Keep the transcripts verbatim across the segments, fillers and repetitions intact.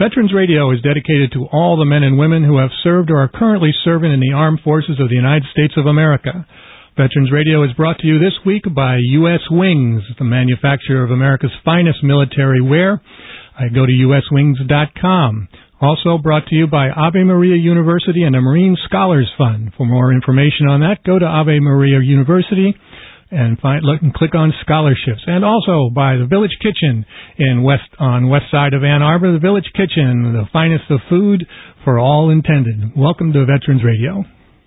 Veterans Radio is dedicated to all the men and women who have served or are currently serving in the armed forces of the United States of America. Veterans Radio is brought to you this week by U S Wings, the manufacturer of America's finest military wear. I go to U S wings dot com. Also brought to you by Ave Maria University and the Marine Scholars Fund. For more information on that, go to Ave Maria University and find, look and click on scholarships. And also by the Village Kitchen in west on west side of Ann Arbor. The Village Kitchen, the finest of food for all intended. Welcome to Veterans Radio.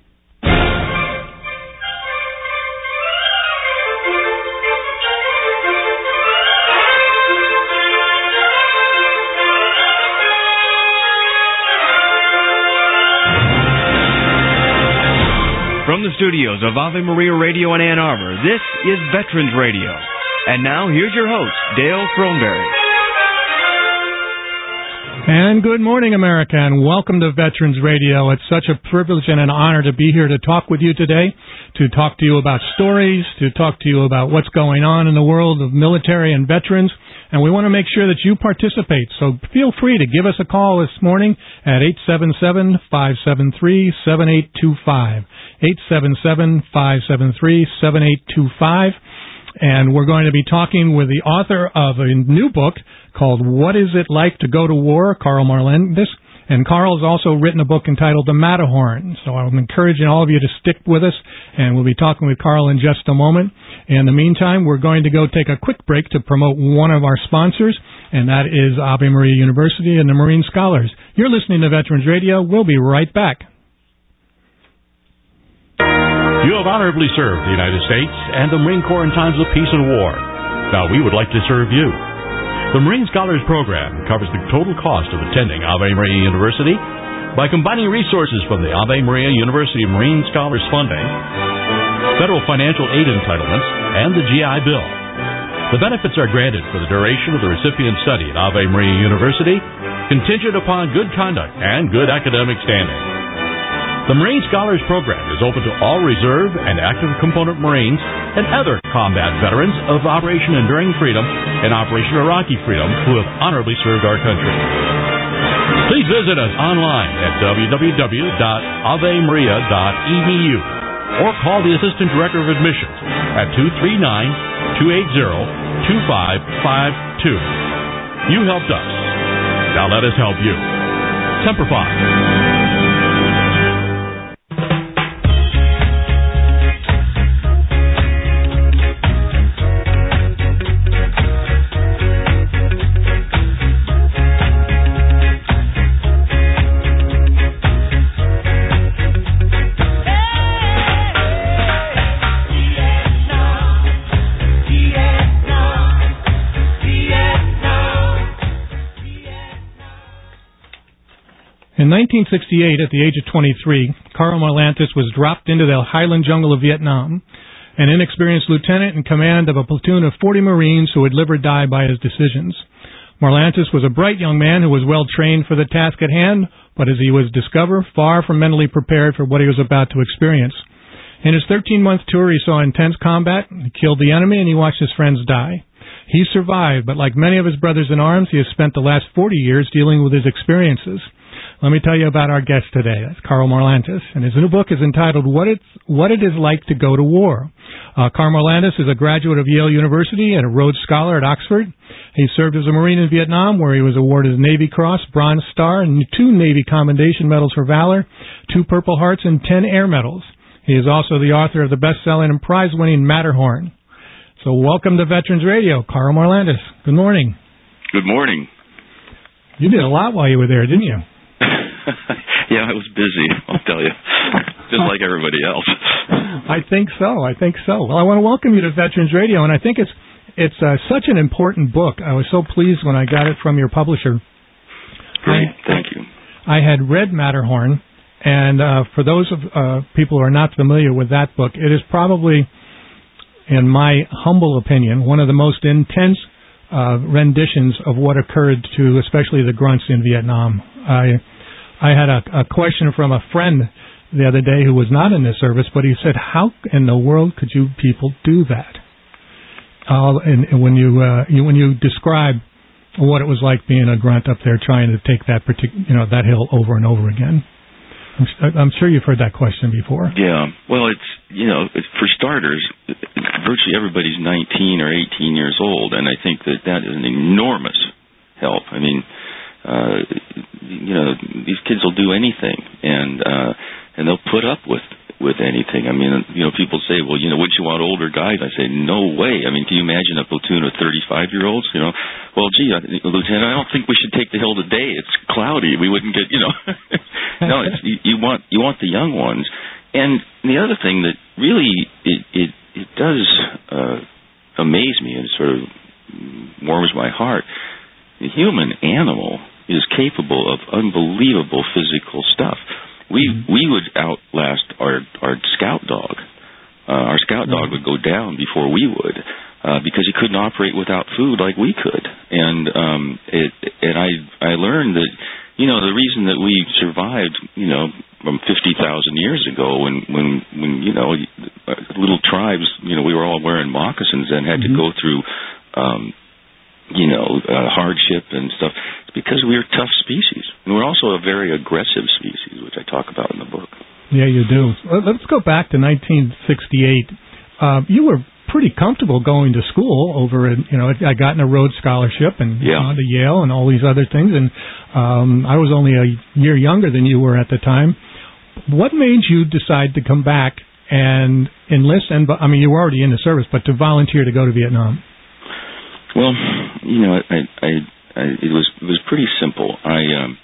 From the studios of Ave Maria Radio in Ann Arbor, this is Veterans Radio. And now, here's your host, Dale Throneberry. And good morning, America, and welcome to Veterans Radio. It's such a privilege and an honor to be here to talk with you today, to talk to you about stories, to talk to you about what's going on in the world of military and veterans. And we want to make sure that you participate. So feel free to give us a call this morning at eight seven seven, five seven three, seven eight two five. eight seven seven, five seven three, seven eight two five. And we're going to be talking with the author of a new book called What Is It Like to Go to War, Carl Marlantes. And Carl has also written a book entitled The Matterhorn. So I'm encouraging all of you to stick with us, and we'll be talking with Carl in just a moment. In the meantime, we're going to go take a quick break to promote one of our sponsors, and that is Ave Maria University and the Marine Scholars. You're listening to Veterans Radio. We'll be right back. You have honorably served the United States and the Marine Corps in times of peace and war. Now we would like to serve you. The Marine Scholars Program covers the total cost of attending Ave Maria University by combining resources from the Ave Maria University Marine Scholars Funding, federal financial aid entitlements, and the G I Bill. The benefits are granted for the duration of the recipient's study at Ave Maria University, contingent upon good conduct and good academic standing. The Marine Scholars Program is open to all reserve and active component Marines and other combat veterans of Operation Enduring Freedom and Operation Iraqi Freedom who have honorably served our country. Please visit us online at w w w dot ave maria dot e d u or call the Assistant Director of Admissions at two three nine, two eight zero, two five five two. You helped us. Now let us help you. Semper Fi. In nineteen sixty-eight, at the age of twenty-three, Carl Marlantes was dropped into the highland jungle of Vietnam, an inexperienced lieutenant in command of a platoon of forty Marines who would live or die by his decisions. Marlantes was a bright young man who was well trained for the task at hand, but as he was discovered, far from mentally prepared for what he was about to experience. In his thirteen-month tour, he saw intense combat, he killed the enemy, and he watched his friends die. He survived, but like many of his brothers in arms, he has spent the last forty years dealing with his experiences. Let me tell you about our guest today. That's Carl Marlantes, and his new book is entitled What It's What It Is Like to Go to War. Uh, Carl Marlantes is a graduate of Yale University and a Rhodes Scholar at Oxford. He served as a Marine in Vietnam, where he was awarded a Navy Cross, Bronze Star, and two Navy Commendation Medals for Valor, two Purple Hearts, and ten Air Medals. He is also the author of the best-selling and prize-winning Matterhorn. So welcome to Veterans Radio, Carl Marlantes. Good morning. Good morning. You did a lot while you were there, didn't you? Yeah, I was busy, I'll tell you, just like everybody else. I think so, I think so. Well, I want to welcome you to Veterans Radio, and I think it's it's uh, such an important book. I was so pleased when I got it from your publisher. Great, I, thank you. I had read Matterhorn, and uh, for those of uh, people who are not familiar with that book, it is probably, in my humble opinion, one of the most intense uh, renditions of what occurred to especially the grunts in Vietnam. I I had a, a question from a friend the other day who was not in the service, but he said, how in the world could you people do that? Uh, and, and when you, uh, you when you describe what it was like being a grunt up there trying to take that particular, you know, that hill over and over again. I'm, I'm sure you've heard that question before. Yeah. Well, it's, you know, it's, for starters, virtually everybody's nineteen or eighteen years old, and I think that that is an enormous help. I mean, uh, you know, these kids will do anything, and uh, and they'll put up with with anything. I mean, you know, people say, well, you know, wouldn't you want older guys? I say, no way. I mean, can you imagine a platoon of thirty-five-year-olds? You know, well, gee, I, Lieutenant, I don't think we should take the hill today. It's cloudy. We wouldn't get, you know. No, it's, you, you want you want the young ones. And the other thing that really it it, it does uh, amaze me and sort of warms my heart, the human animal is capable of unbelievable physical stuff. We we would outlast our our scout dog. Uh, our scout dog would go down before we would, uh, because he couldn't operate without food like we could. And um, it and I I learned that, you know, the reason that we survived, you know, from fifty thousand years ago, when when when you know, little tribes, you know, we were all wearing moccasins and had mm-hmm. to go through, um, you know, uh, hardship and stuff. It's because we are tough species. And we're also a very aggressive species, which I talk about in the book. Yeah, you do. Let's go back to nineteen sixty-eight. Uh, you were pretty comfortable going to school over at, you know, I got in a Rhodes Scholarship and yeah. gone to Yale and all these other things. And um, I was only a year younger than you were at the time. What made you decide to come back and enlist? And I mean, you were already in the service, but to volunteer to go to Vietnam? Well, you know, I, I, I it was it was pretty simple. I um,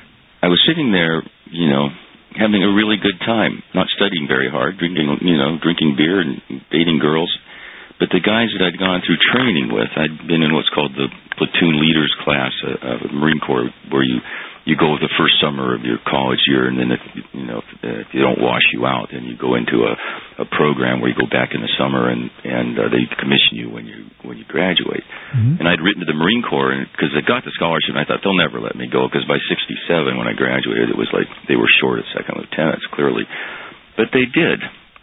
I was sitting there, you know, having a really good time, not studying very hard, drinking, you know, drinking beer and dating girls. But the guys that I'd gone through training with, I'd been in what's called the platoon leaders class of the Marine Corps, where you you go the first summer of your college year, and then if you know if, if they don't wash you out, then you go into a, a program where you go back in the summer, and and uh, they commission you when you when you graduate. Mm-hmm. And I'd written to the Marine Corps because I got the scholarship, and I thought they'll never let me go, because by sixty-seven when I graduated, it was like they were short of second lieutenants clearly, but they did.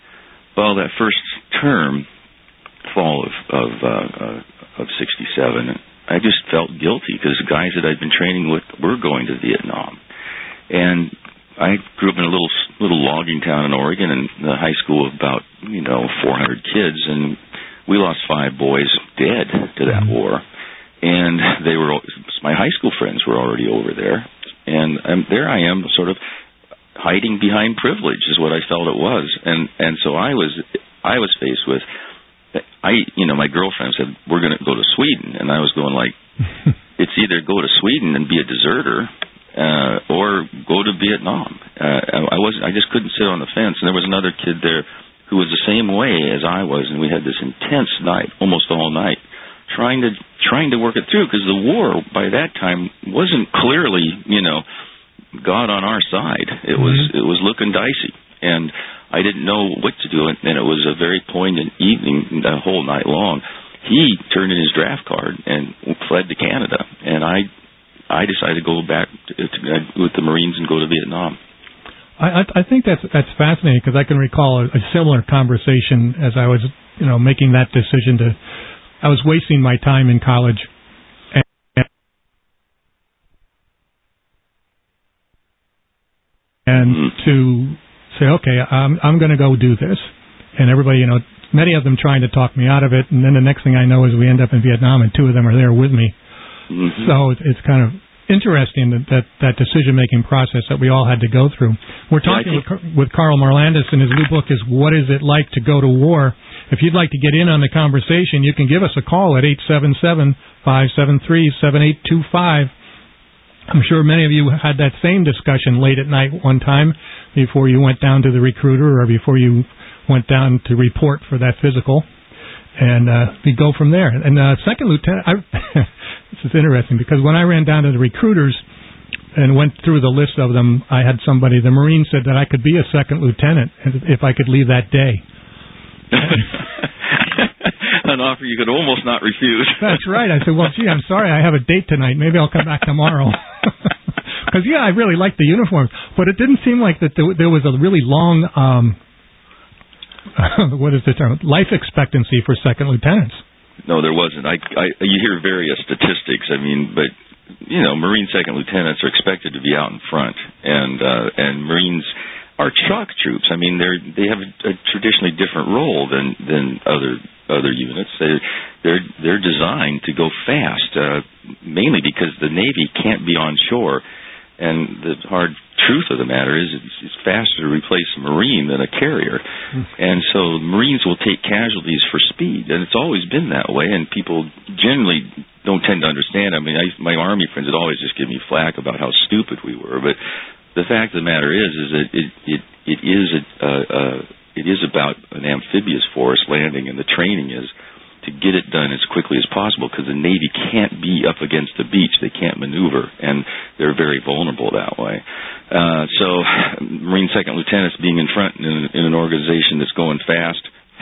Well, that first term, fall of of, uh, uh, of sixty-seven. I just felt guilty because the guys that I'd been training with were going to Vietnam. And I grew up in a little little logging town in Oregon, and the high school of about, you know, four hundred kids, and we lost five boys dead to that war. And they were, my high school friends were already over there. And um, there I am, sort of hiding behind privilege is what I felt it was. And and so I was I was faced with, I, you know, my girlfriend said, we're going to go to Sweden. And I was going like, it's either go to Sweden and be a deserter, uh, or go to Vietnam. Uh, I wasn't, I just couldn't sit on the fence. And there was another kid there who was the same way as I was. And we had this intense night, almost all night, trying to, trying to work it through, because the war by that time wasn't clearly, you know, God on our side. It was, mm-hmm. it was looking dicey. And I didn't know what to do, and it was a very poignant evening, the whole night long. He turned in his draft card and fled to Canada, and I I decided to go back to, to, with the Marines and go to Vietnam. I, I think that's that's fascinating, because I can recall a, a similar conversation as I was, you know, making that decision to. I was wasting my time in college, and, and mm-hmm. to. say, okay, I'm, I'm going to go do this. And everybody, you know, many of them trying to talk me out of it. And then the next thing I know is we end up in Vietnam, and two of them are there with me. Mm-hmm. So it's kind of interesting that, that, that decision-making process that we all had to go through. We're talking yeah, with, with Karl Marlandis, and his new book is What Is It Like to Go to War? If you'd like to get in on the conversation, you can give us a call at eight seven seven, five seven three, seven eight two five. I'm sure many of you had that same discussion late at night one time before you went down to the recruiter, or before you went down to report for that physical, and uh, we go from there. And uh, second lieutenant, I, this is interesting, because when I ran down to the recruiters and went through the list of them, I had somebody, the Marine said that I could be a second lieutenant if I could leave that day. An offer you could almost not refuse. That's right. I said, well, gee, I'm sorry, I have a date tonight. Maybe I'll come back tomorrow. Because, yeah, I really liked the uniforms. But it didn't seem like that there, there was a really long, um, what is the term, life expectancy for second lieutenants. no, there wasn't. I, I, you hear various statistics. I mean, but you know, Marine second lieutenants are expected to be out in front, and uh, and Marines are shock troops. I mean, they're they have a, a traditionally different role than than other other units. They're they're they're designed to go fast, uh, mainly because the Navy can't be on shore. And the hard truth of the matter is it's, it's faster to replace a Marine than a carrier. Mm. And so Marines will take casualties for speed, and it's always been that way, and people generally don't tend to understand. I mean, I, my Army friends would always just give me flack about how stupid we were, but the fact of the matter is is that it, it, it, is, a, uh, uh, it is about an amphibious force landing, and the training is to get it done as quickly as possible, because the Navy can't be up against the beach. They can't maneuver, and they're very vulnerable that way. Uh, so Marine second lieutenants being in front in, in an organization that's going fast,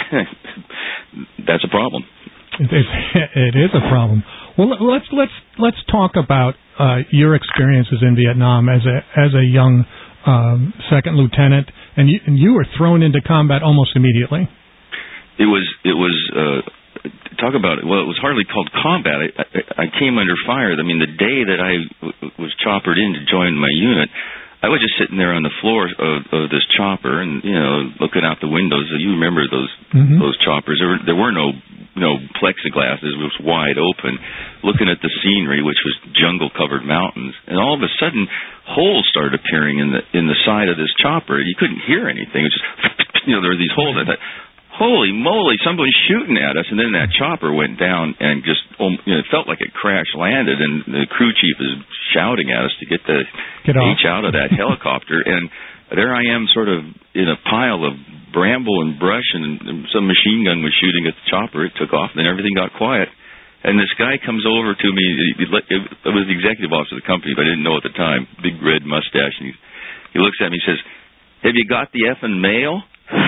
that's a problem. It, it is a problem. Well, let's let's let's talk about uh, your experiences in Vietnam as a as a young um, second lieutenant, and you, and you were thrown into combat almost immediately. It was it was. Uh, Talk about it. Well, it was hardly called combat. I, I, I came under fire. I mean, the day that I w- was choppered in to join my unit, I was just sitting there on the floor of, of this chopper, and you know, looking out the windows. You remember those mm-hmm. those choppers? There were, there were no no plexiglass. It was wide open. Looking at the scenery, which was jungle-covered mountains, and all of a sudden, holes started appearing in the in the side of this chopper. You couldn't hear anything. It was just, you know, there were these holes. I thought, holy moly, somebody's shooting at us. And then that chopper went down and just, you know, it felt like it crash landed, and the crew chief is shouting at us to get the get H out of that helicopter. And there I am sort of in a pile of bramble and brush, and some machine gun was shooting at the chopper. It took off, and then everything got quiet. And this guy comes over to me. It was the executive officer of the company, but I didn't know at the time. Big red mustache. And he, he looks at me and says, "Have you got the effing mail?"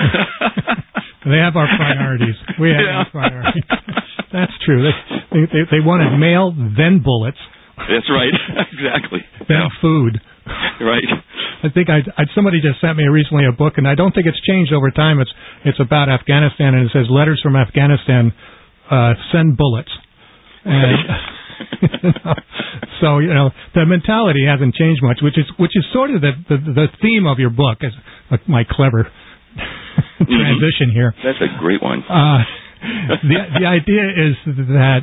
They have our priorities. We have yeah. our priorities. That's true. They, they they wanted mail, then bullets. That's right. Exactly. Then yeah. food. Right. I think I somebody just sent me recently a book, and I don't think it's changed over time. It's it's about Afghanistan, and it says letters from Afghanistan. Uh, send bullets. And, so you know the mentality hasn't changed much, which is which is sort of the the, the theme of your book. Is uh, my clever transition here. That's a great one. Uh, the the idea is that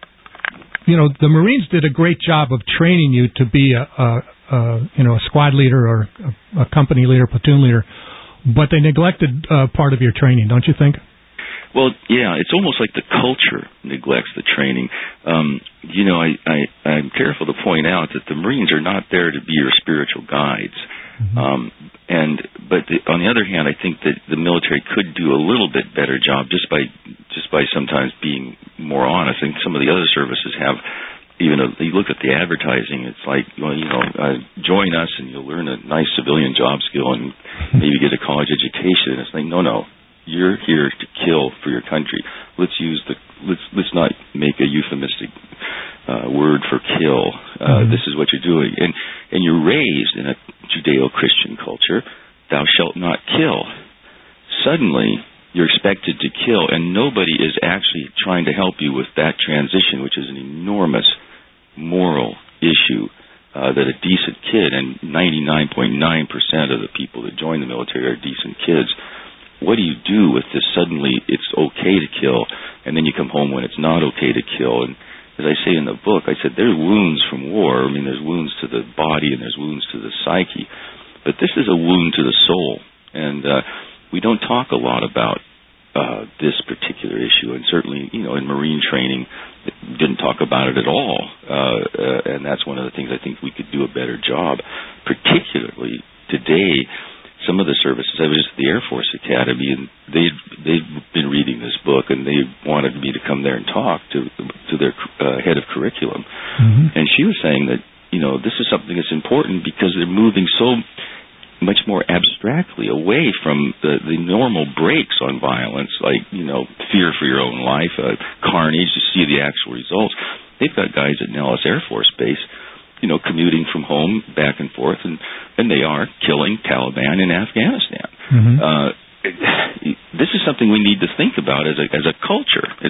you know the Marines did a great job of training you to be a, a, a you know a squad leader or a, a company leader, platoon leader, but they neglected uh, part of your training, don't you think? Well, yeah, it's almost like the culture neglects the training. Um, you know, I, I, I'm careful to point out that the Marines are not there to be your spiritual guides. Mm-hmm. Um, and but the, on the other hand, I think that the military could do a little bit better job just by just by sometimes being more honest. I think some of the other services have, even a, you look at the advertising, it's like, well, you know, uh, join us and you'll learn a nice civilian job skill and maybe get a college education. And it's like, no, no. You're here to kill for your country. Let's use the let's let's not make a euphemistic uh, word for kill. Uh, mm-hmm. This is what you're doing, and and you're raised in a Judeo-Christian culture. Thou shalt not kill. Suddenly, you're expected to kill, and nobody is actually trying to help you with that transition, which is an enormous moral issue. Uh, that a decent kid, and ninety-nine point nine percent of the people that join the military are decent kids. What do you do with this? Suddenly it's okay to kill, and then you come home when it's not okay to kill. And as I say in the book, I said there's wounds from war. I mean, there's wounds to the body and there's wounds to the psyche. But this is a wound to the soul. And uh, we don't talk a lot about uh, this particular issue. And certainly, you know, in Marine training, we didn't talk about it at all. Uh, uh, and that's one of the things I think we could do a better job, particularly today. Some of the services, I was just at the Air Force Academy, and they'd, they'd been reading this book, and they wanted me to come there and talk to to their uh, head of curriculum. Mm-hmm. And she was saying that, you know, this is something that's important because they're moving so much more abstractly away from the, the normal breaks on violence, like, you know, fear for your own life, uh, carnage, to see the actual results. They've got guys at Nellis Air Force Base, you know, commuting from home back and forth, and, and they are killing Taliban in Afghanistan. Mm-hmm. Uh, this is something we need to think about as a as a culture. It's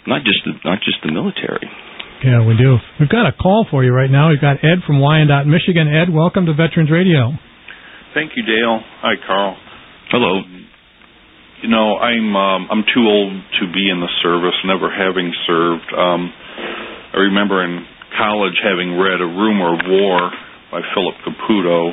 not just the, not just the military. Yeah, we do. We've got a call for you right now. We've got Ed from Wyandotte, Michigan. Ed, welcome to Veterans Radio. Thank you, Dale. Hi, Carl. Hello. You know, I'm um, I'm too old to be in the service, never having served. Um, I remember in college having read A Rumor of War by Philip Caputo,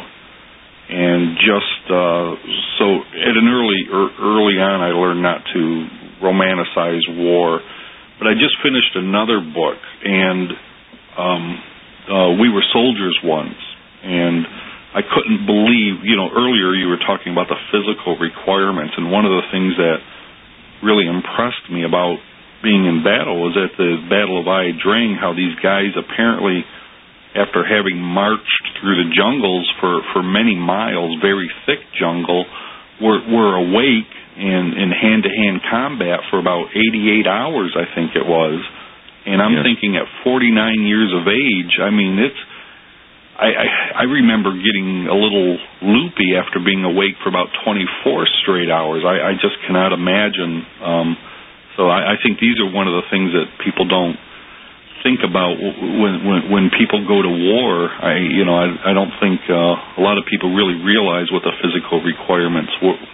and just uh, so at an early er, early on, I learned not to romanticize war. But I just finished another book, and um, uh, we were soldiers once, and I couldn't believe, you know, earlier you were talking about the physical requirements, and one of the things that really impressed me about being in battle was at the Battle of Ia Drang, how these guys apparently, after having marched through the jungles for, for many miles, very thick jungle, were, were awake in, in hand-to-hand combat for about eighty-eight hours, I think it was. And I'm yeah. thinking at forty-nine years of age, I mean, it's, I, I, I remember getting a little loopy after being awake for about twenty-four straight hours. I, I just cannot imagine. Um, so I, I think these are one of the things that people don't think about when when, when people go to war. I, you know, I, I don't think uh, a lot of people really realize what the physical requirements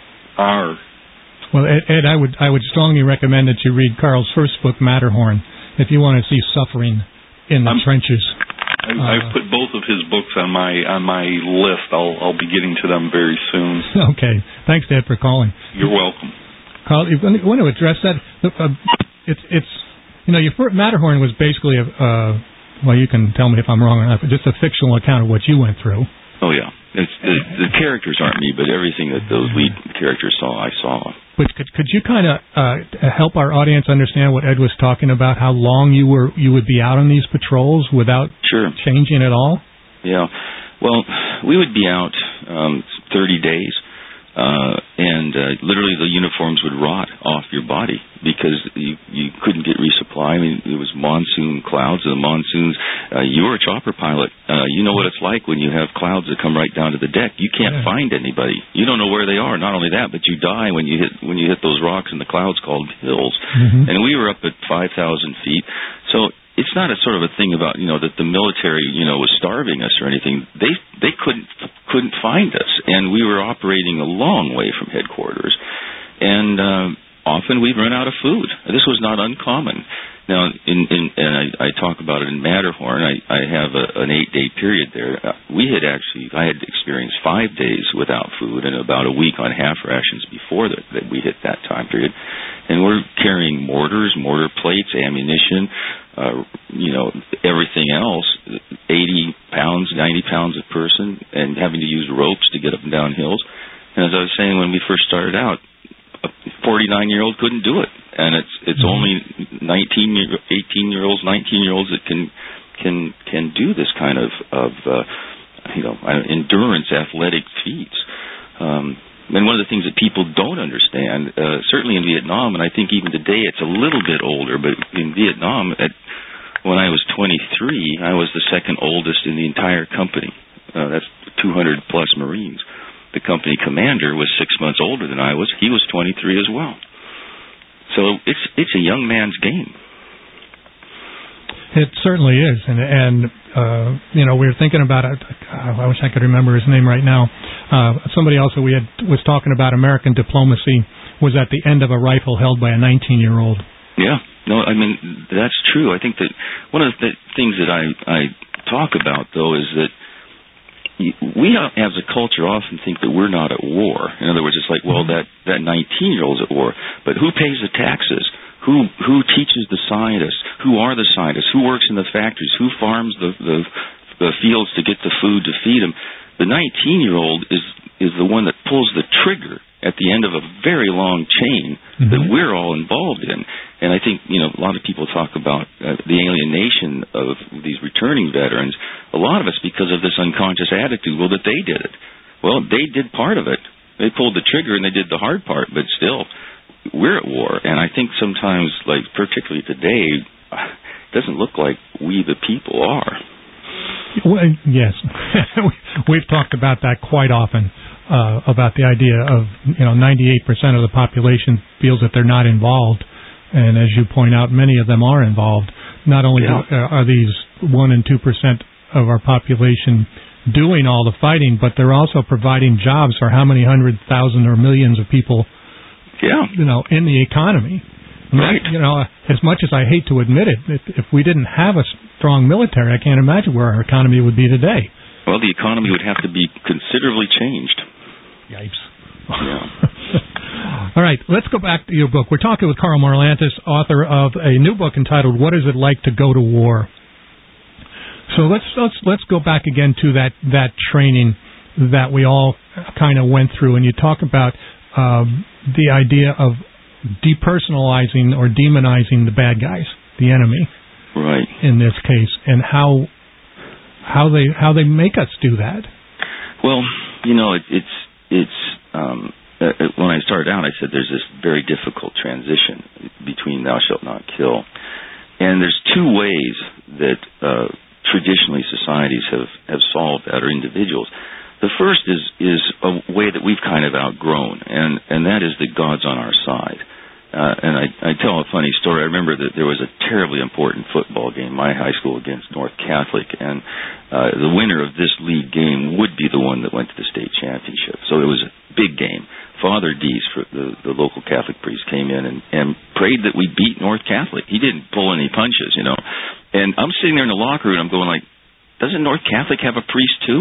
are. Well, Ed, Ed, I would I would strongly recommend that you read Carl's first book, Matterhorn, if you want to see suffering in the I'm, trenches. I, uh, I've put both of his books on my on my list. I'll I'll be getting to them very soon. Okay, thanks, Ed, for calling. You're welcome. Carl, you want to address that? Uh, it's it's you know, your first Matterhorn was basically a uh, well, you can tell me if I'm wrong or not, but just a fictional account of what you went through. Oh yeah. It's, the, the characters aren't me, but everything that those lead characters saw, I saw. But could could you kind of uh, help our audience understand what Ed was talking about? How long you were you would be out on these patrols without sure. changing at all? Yeah. Well, we would be out um, thirty days, uh, and uh, literally the uniforms would rot off your body because you you couldn't get resupply. I mean, it was monsoon clouds, and the monsoons. Uh, you were a chopper pilot. Uh, you know what it's like when you have clouds that come right down to the deck. You can't yeah. find anybody. You don't know where they are. Not only that, but you die when you hit when you hit those rocks in the clouds called hills. Mm-hmm. And we were up at five thousand feet. So it's not a sort of a thing about, you know, that the military, you know, was starving us or anything. They they couldn't couldn't find us, and we were operating a long way from headquarters. And uh, often we'd run out of food. This was not uncommon. Now, in, in, and I, I talk about it in Matterhorn. I, I have a, an eight-day period there. Uh, we had actually, I had experienced five days without food and about a week on half rations before that, that we hit that time period. And we're carrying mortars, mortar plates, ammunition, uh, you know, everything else, eighty pounds, ninety pounds a person, and having to use ropes to get up and down hills. And as I was saying when we first started out, a forty-nine-year-old couldn't do it. And it's it's mm-hmm. only nineteen, eighteen-year-olds, nineteen-year-olds that can can can do this kind of of uh, you know endurance, athletic feats. Um, and one of the things that people don't understand, uh, certainly in Vietnam, and I think even today it's a little bit older, but in Vietnam, at, when I was twenty-three, I was the second oldest in the entire company. Uh, that's two hundred plus Marines. The company commander was six months older than I was. He was twenty-three as well. So it's it's a young man's game. It certainly is, and and uh, you know we were thinking about it. I wish I could remember his name right now. Uh, somebody else that we had was talking about American diplomacy was at the end of a rifle held by a nineteen-year-old. Yeah, no, I mean that's true. I think that one of the things that I I talk about though is that we as a culture often think that we're not at war. In other words, it's like, well, that that nineteen-year-old's at war, but who pays the taxes? Who who teaches the scientists? Who are the scientists? Who works in the factories? Who farms the the, the fields to get the food to feed them? The nineteen-year-old is is the one that pulls the trigger at the end of a very long chain mm-hmm. that we're all involved in. And I think, you know, a lot of people talk about uh, the alienation of these returning veterans. A lot of it's because of this unconscious attitude, well, that they did it. Well, they did part of it. They pulled the trigger and they did the hard part, but still, we're at war. And I think sometimes, like particularly today, it doesn't look like we the people are. Well, yes. We've talked about that quite often. Uh, about the idea of, you know, ninety-eight percent of the population feels that they're not involved, and as you point out, many of them are involved. Not only Yeah. do, uh, are these one and two percent of our population doing all the fighting, but they're also providing jobs for how many hundred thousand or millions of people, Yeah. you know, in the economy. I mean, Right. You know, as much as I hate to admit it, if, if we didn't have a strong military, I can't imagine where our economy would be today. Well, the economy would have to be considerably changed. Yipes. Yeah. All right, let's go back to your book. We're talking with Karl Marlantes, author of a new book entitled "What Is It Like to Go to War?" So let's let's let's go back again to that that training that we all kind of went through, and you talk about um, the idea of depersonalizing or demonizing the bad guys, the enemy, Right. in this case, and how how they how they make us do that. Well, you know, it, it's it's um, uh, when I started out, I said there's this very difficult transition between "Thou shalt not kill," and there's two ways that uh, traditionally societies have, have solved that, or individuals. The first is is a way that we've kind of outgrown, and, and that is that God's on our side. Uh, and I, I tell a funny story. I remember that there was a terribly important football game, my high school against North Catholic, and uh, the winner of this league game would be the one that went to the state championship. So it was a big game. Father Deese, the, the local Catholic priest, came in and, and prayed that we beat North Catholic. He didn't pull any punches, you know. And I'm sitting there in the locker room, and I'm going like, doesn't North Catholic have a priest too?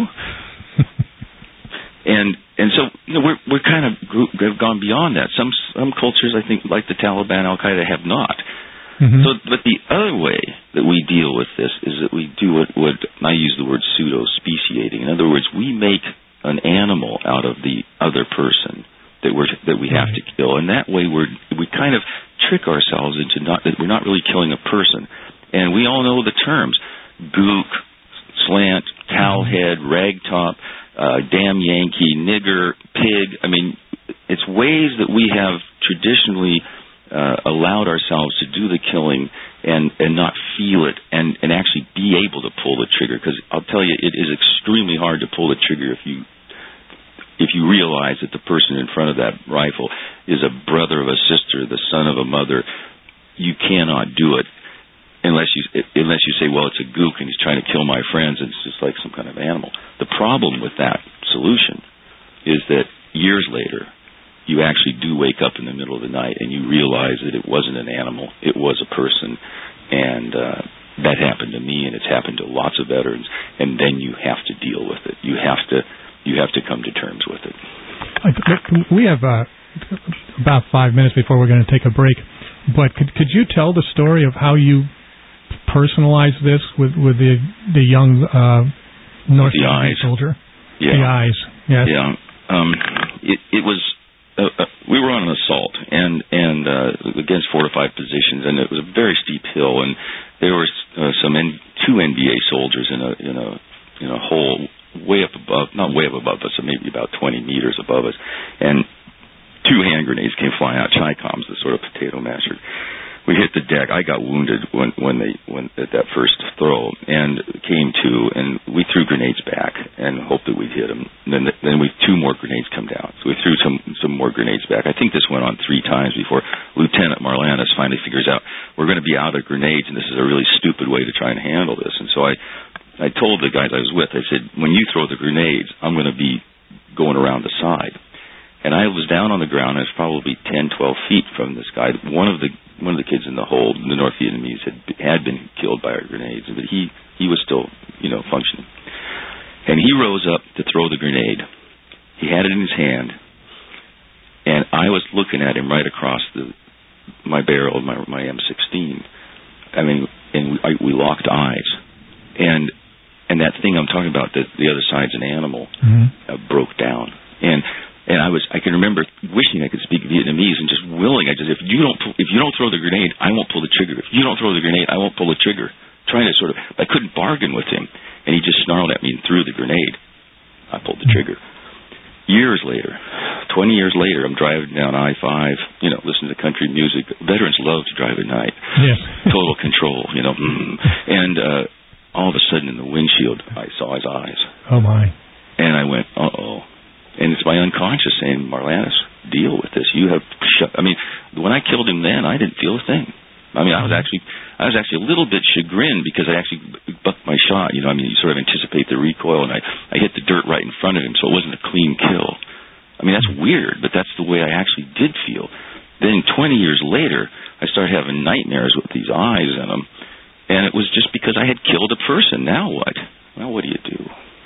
And and so you know we're we're kind of grew, have gone beyond that. Some some cultures, I think, like the Taliban, Al Qaeda, have not. Mm-hmm. So, but the other way that we deal with this is that we do what what I use the word pseudo-speciating. In other words, we make an animal out of the other person that we're that we have to kill, and that way we're we kind of trick ourselves into not that we're not really killing a person. And we all know the terms: gook, slant, towelhead, ragtop. Uh, damn Yankee, nigger, pig. I mean, it's ways that we have traditionally uh, allowed ourselves to do the killing and, and not feel it and, and actually be able to pull the trigger. Because I'll tell you, it is extremely hard to pull the trigger if you if you realize that the person in front of that rifle is a brother of a sister, the son of a mother. You cannot do it. Unless you unless you say, well, it's a gook and he's trying to kill my friends, and it's just like some kind of animal. The problem with that solution is that years later, you actually do wake up in the middle of the night and you realize that it wasn't an animal, it was a person, and uh, that happened to me, and it's happened to lots of veterans. And then you have to deal with it. You have to you have to come to terms with it. We have uh, about five minutes before we're going to take a break, but could could you tell the story of how you personalize this with with the the young uh, North Vietnamese soldier? Yeah. The eyes, yes. Yeah. Um, it it was uh, uh, we were on an assault and and uh, against fortified positions, and it was a very steep hill, and there were uh, some N- two N B A soldiers in a in a in a hole way up above, not way up above us, so maybe about twenty meters above us, and two hand grenades came flying out, Chi-Coms, the sort of potato masher. We hit the deck. I got wounded when when they when at that first throw, and came to, and we threw grenades back and hoped that we'd hit them. And then then we two more grenades come down, so we threw some some more grenades back. I think this went on three times before Lieutenant Marlantes finally figures out we're going to be out of grenades, and this is a really stupid way to try and handle this. And so I I told the guys I was with, I said, when you throw the grenades, I'm going to be going around the side. And I was down on the ground. I was probably ten, twelve feet from this guy. One of the one of the kids in the hole, the North Vietnamese, had had been killed by our grenades, but he he was still, you know, functioning. And he rose up to throw the grenade. He had it in his hand, and I was looking at him right across the my barrel, my my M sixteen. I mean, and we, I, we locked eyes, and and that thing I'm talking about, the the other side's an animal, mm-hmm. uh, broke down, and. And I was—I can remember wishing I could speak Vietnamese and just willing. I just, if you don't, if you don't throw the grenade, I won't pull the trigger. If you don't throw the grenade, I won't pull the trigger. Trying to sort of, I couldn't bargain with him, and he just snarled at me and threw the grenade. I pulled the trigger. Years later, twenty years later, I'm driving down I five, you know, listening to country music. Veterans love to drive at night. Yes. Total control, you know. And uh, all of a sudden, in the windshield, I saw his eyes. Oh my! And I went, uh oh. And it's my unconscious saying, Marlantes, deal with this. You have shot. I mean, when I killed him then, I didn't feel a thing. I mean, I was actually, I was actually a little bit chagrined because I actually bucked my shot. You know, I mean, you sort of anticipate the recoil, and I, I hit the dirt right in front of him, so it wasn't a clean kill. I mean, that's weird, but that's the way I actually did feel. Then twenty years later, I started having nightmares with these eyes in them, and it was just because I had killed a person. Now what? Well, what do you do?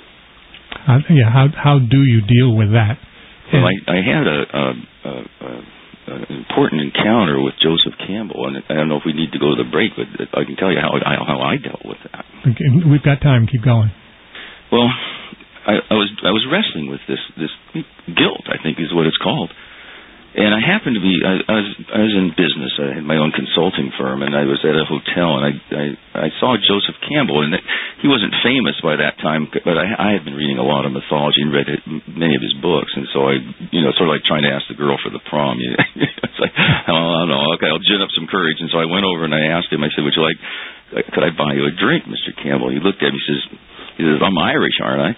Uh, yeah, how how do you deal with that? Well, I, I had a, a, a, a an important encounter with Joseph Campbell, and I don't know if we need to go to the break, but I can tell you how I, how I dealt with that. Okay, we've got time. Keep going. Well, I, I was I was wrestling with this this guilt, I think is what it's called. And I happened to be, I, I was I was in business. I had my own consulting firm, and I was at a hotel, and I I, I saw Joseph Campbell, and he wasn't famous by that time, but I, I had been reading a lot of mythology and read it, many of his books, and so I, you know, sort of like trying to ask the girl for the prom. You know? It's like, I don't know, okay, I'll gin up some courage. And so I went over and I asked him, I said, would you like, could I buy you a drink, Mister Campbell? He looked at me, he says, he says, I'm Irish, aren't I?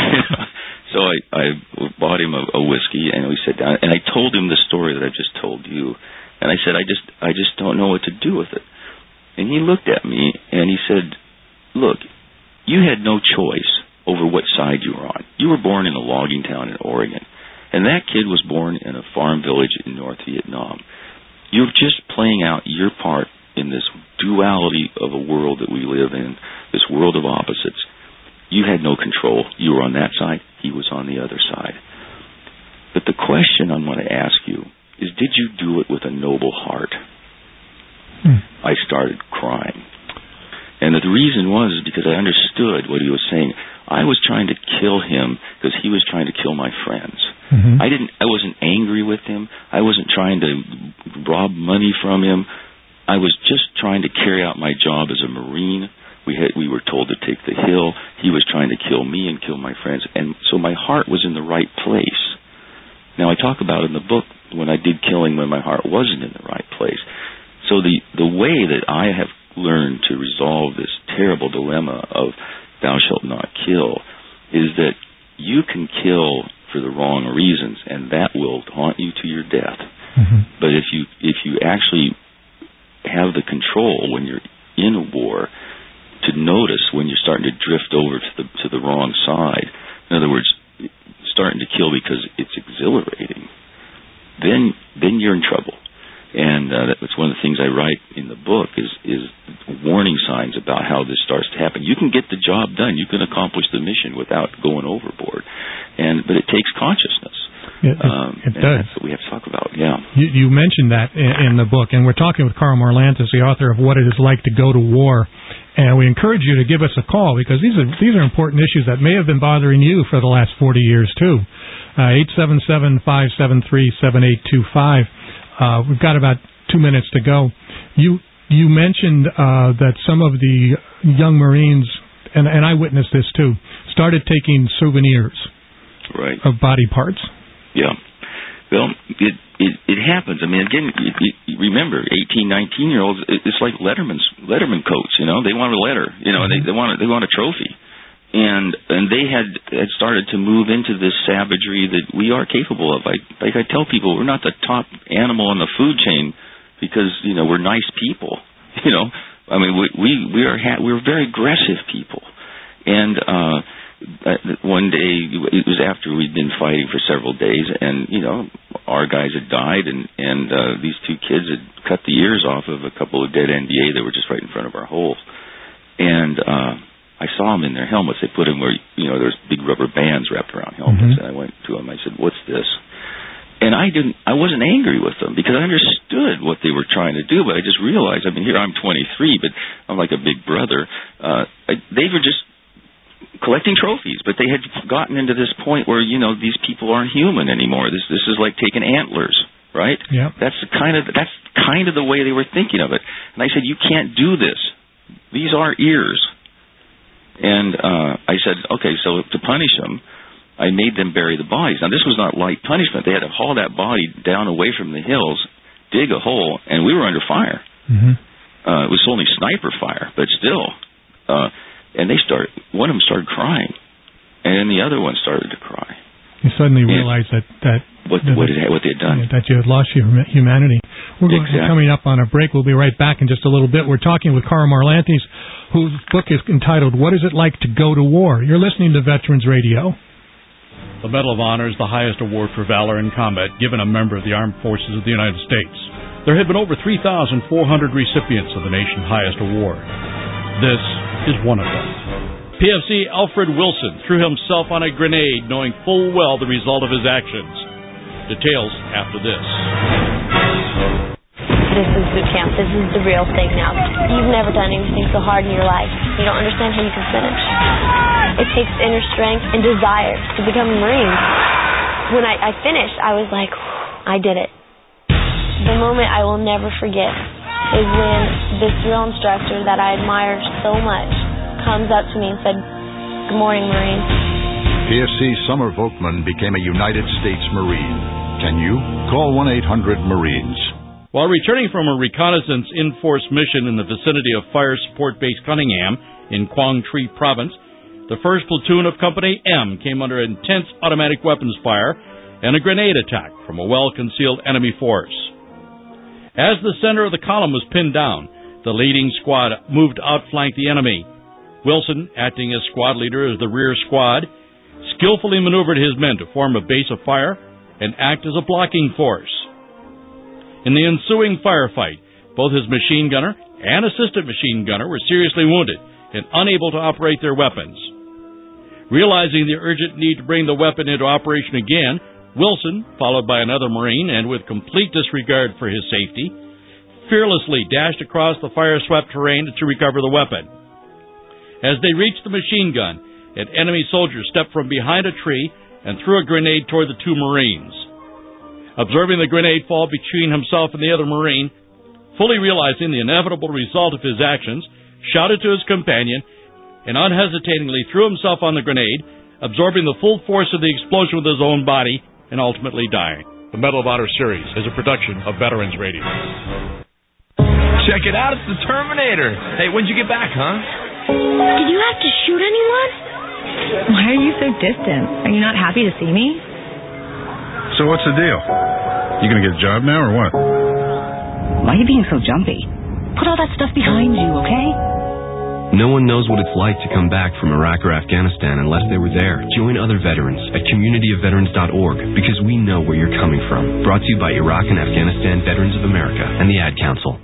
So I, I bought him a, a whiskey, and we sat down, and I told him the story that I just told you. And I said, I just I just don't know what to do with it. And he looked at me, and he said, look, you had no choice over what side you were on. You were born in a logging town in Oregon, and that kid was born in a farm village in North Vietnam. You're just playing out your part in this duality of a world that we live in, this world of opposites. You had no control. You were on that side. He was on the other side. But the question I want to ask you is, did you do it with a noble heart? Hmm. I started crying. And the reason was because I understood what he was saying. I was trying to kill him because he was trying to kill my friends. Mm-hmm. I didn't. I wasn't angry with him. I wasn't trying to rob money from him. I was just trying to carry out my job as a Marine. We had, we were told to take the hill. He was trying to kill me and kill my friends. And so my heart was in the right place. Now, I talk about in the book when I did killing when my heart wasn't in the right place. So the, the way that I have learned to resolve this terrible dilemma of thou shalt not kill is that you can kill for the wrong reasons, and that will haunt you to your death. Mm-hmm. But if you if you actually have the control when you're in a war to notice when you're starting to drift over to the to the wrong side, in other words, starting to kill because it's exhilarating, then then you're in trouble. And uh, that's one of the things I write in the book is is warning signs about how this starts to happen. You can get the job done, you can accomplish the mission without going overboard, and but it takes consciousness. It, it, um, it and does. That's what we have to talk about. Yeah. You, you mentioned that in, in the book, and we're talking with Karl Marlantes, the author of What It Is Like to Go to War. And we encourage you to give us a call because these are these are important issues that may have been bothering you for the last forty years too. Uh, eight seven seven, five seven three, seven eight two five. Uh, we've got about two minutes to go. You you mentioned uh, that some of the young Marines, and, and I witnessed this too, started taking souvenirs right. of body parts. Yeah. Well, it it, it happens. I mean, again, you, you remember, eighteen, nineteen-year-olds, it's like Letterman's Letterman coats, you know. They want a letter, you know, mm-hmm. they, they want a, they want a trophy. And and they had, had started to move into this savagery that we are capable of. I, like I tell people, we're not the top animal on the food chain because, you know, we're nice people, you know. I mean, we we, we are ha- we're very aggressive people. And uh one day, it was after we'd been fighting for several days, and, you know, our guys had died, and, and uh, these two kids had cut the ears off of a couple of dead N V A that were just right in front of our holes. And uh, I saw them in their helmets. They put them where, you know, there's big rubber bands wrapped around helmets, mm-hmm. and I went to them. I said, what's this? And I didn't. I wasn't angry with them because I understood what they were trying to do, but I just realized, I mean, here I'm twenty-three, but I'm like a big brother. Uh, I, they were just collecting trophies, but they had gotten into this point where, you know, these people aren't human anymore. This this is like taking antlers, right? Yeah. That's the kind of that's kind of the way they were thinking of it. And I said, you can't do this. These are ears. And uh, I said, okay, so to punish them, I made them bury the bodies. Now, this was not light punishment. They had to haul that body down away from the hills, dig a hole, and we were under fire. Mm-hmm. Uh, it was only sniper fire, but still. Uh, and they started, one of them started crying, and the other one started to cry. You suddenly realized that, that what what, it, what they had done. That you had lost your humanity. We're going exactly. to be coming up on a break. We'll be right back in just a little bit. We're talking with Karl Marlantes, whose book is entitled "What Is It Like to Go to War?" You're listening to Veterans Radio. The Medal of Honor is the highest award for valor in combat given a member of the Armed Forces of the United States. There have been over three thousand four hundred recipients of the nation's highest award. This is one of them. P F C Alfred Wilson threw himself on a grenade knowing full well the result of his actions. Details after this. This is boot camp. This is the real thing now. You've never done anything so hard in your life. You don't understand how you can finish. It takes inner strength and desire to become a Marine. When I, I finished, I was like, I did it. The moment I will never forget is when this drill instructor that I admire so much comes up to me and said, "Good morning, Marine." P F C Summer Volkman became a United States Marine. Can you? Call one eight hundred Marines. While returning from a reconnaissance in-force mission in the vicinity of Fire Support Base Cunningham in Quang Tri Province, the first platoon of Company M came under intense automatic weapons fire and a grenade attack from a well-concealed enemy force. As the center of the column was pinned down, the leading squad moved to outflank the enemy. Wilson, acting as squad leader of the rear squad, skillfully maneuvered his men to form a base of fire and act as a blocking force. In the ensuing firefight, both his machine gunner and assistant machine gunner were seriously wounded and unable to operate their weapons. Realizing the urgent need to bring the weapon into operation again, Wilson, followed by another Marine and with complete disregard for his safety, fearlessly dashed across the fire-swept terrain to recover the weapon. As they reached the machine gun, an enemy soldier stepped from behind a tree and threw a grenade toward the two Marines. Observing the grenade fall between himself and the other Marine, fully realizing the inevitable result of his actions, shouted to his companion and unhesitatingly threw himself on the grenade, absorbing the full force of the explosion with his own body and ultimately dying. The Medal of Honor series is a production of Veterans Radio. Check it out, it's the Terminator. Hey, when'd you get back, huh? Did you have to shoot anyone? Why are you so distant? Are you not happy to see me? So what's the deal? You gonna get a job now or what? Why are you being so jumpy? Put all that stuff behind you, okay? No one knows what it's like to come back from Iraq or Afghanistan unless they were there. Join other veterans at community of veterans dot org because we know where you're coming from. Brought to you by Iraq and Afghanistan Veterans of America and the Ad Council.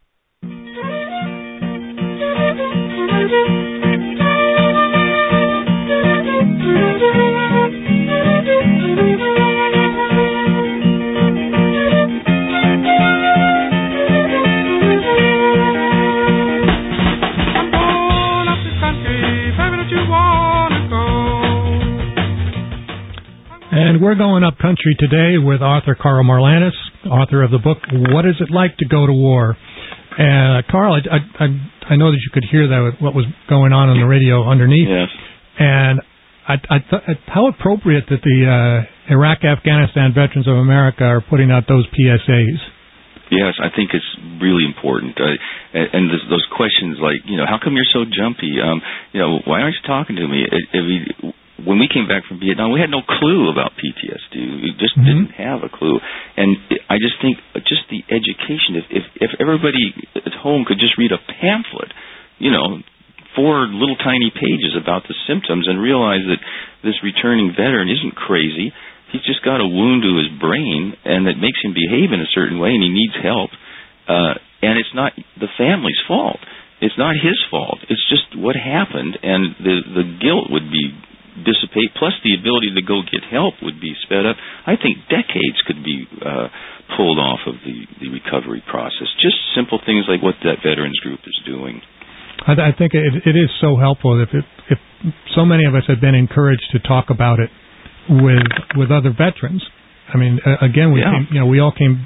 And we're going up country today with author Karl Marlantes, author of the book, What Is It Like to Go to War? Uh, Karl, I, I, I know that you could hear that what was going on on the radio underneath. Yes. And I, I th- how appropriate that the uh, Iraq-Afghanistan Veterans of America are putting out those P S As. Yes, I think it's really important. Uh, and and this, those questions like, you know, how come you're so jumpy? Um, you know, why aren't you talking to me? It, it, we, when we came back from Vietnam, we had no clue about P T S D. We just mm-hmm. didn't have a clue. And it, I just think just the education, if, if if everybody at home could just read a pamphlet, you know, four little tiny pages about the symptoms and realize that this returning veteran isn't crazy. He's just got a wound to his brain, and that makes him behave in a certain way, and he needs help. Uh, and it's not the family's fault. It's not his fault. It's just what happened, and the the guilt would be dissipate, plus the ability to go get help would be sped up. I think decades could be uh, pulled off of the, the recovery process. Just simple things like what that veterans group is doing. I, th- I think it, it is so helpful if, it, if so many of us have been encouraged to talk about it with with other veterans. I mean, uh, again, we yeah. came, you know, we all came.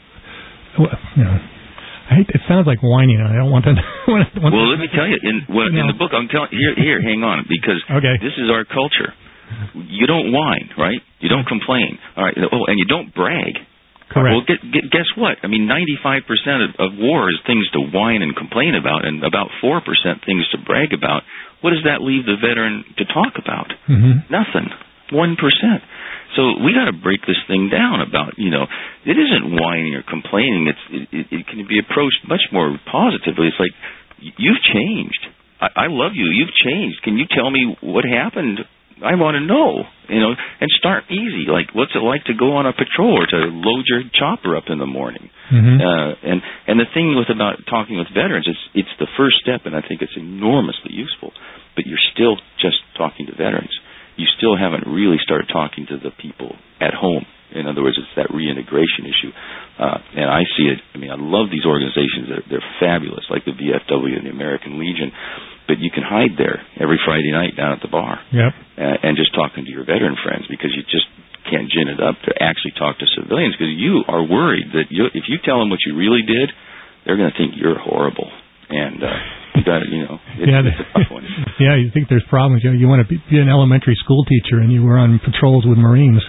You know, I hate. It sounds like whining. I don't want to. want to well, let me tell you. In well, you know. in the book, I'm telling here. Here, hang on, because okay. this is our culture. You don't whine, right? You don't complain. All right. Oh, and you don't brag. Correct. Well, get, get, guess what? I mean, ninety-five percent of, of war is things to whine and complain about, and about four percent things to brag about. What does that leave the veteran to talk about? Mm-hmm. Nothing. One percent. So we got to break this thing down about, you know, it isn't whining or complaining. It's it, it, it can be approached much more positively. It's like, you've changed. I, I love you. You've changed. Can you tell me what happened? I want to know, you know, and start easy. Like, what's it like to go on a patrol or to load your chopper up in the morning? Mm-hmm. Uh, and and the thing with about talking with veterans, it's it's the first step, and I think it's enormously useful. But you're still just talking to veterans. You still haven't really started talking to the people at home. In other words, it's that reintegration issue. Uh, and I see it. I mean, I love these organizations. They're, they're fabulous, like the V F W and the American Legion. But you can hide there every Friday night down at the bar. Yep. Uh, and just talking to your veteran friends, because you just can't gin it up to actually talk to civilians, because you are worried that you, if you tell them what you really did, they're going to think you're horrible. And uh, you got you know, it's, yeah, it's a tough one. Yeah, you think there's problems. You know, you want to be, be an elementary school teacher, and you were on patrols with Marines.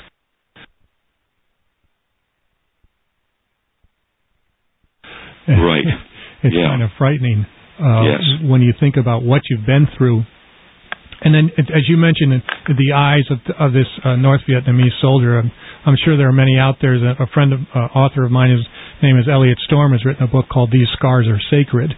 Right. It's yeah. kind of frightening uh, yes. when you think about what you've been through. And then, as you mentioned, in the eyes of, of this uh, North Vietnamese soldier, I'm, I'm sure there are many out there. A friend, of, uh, author of mine, his name is Elliot Storm, has written a book called These Scars Are Sacred.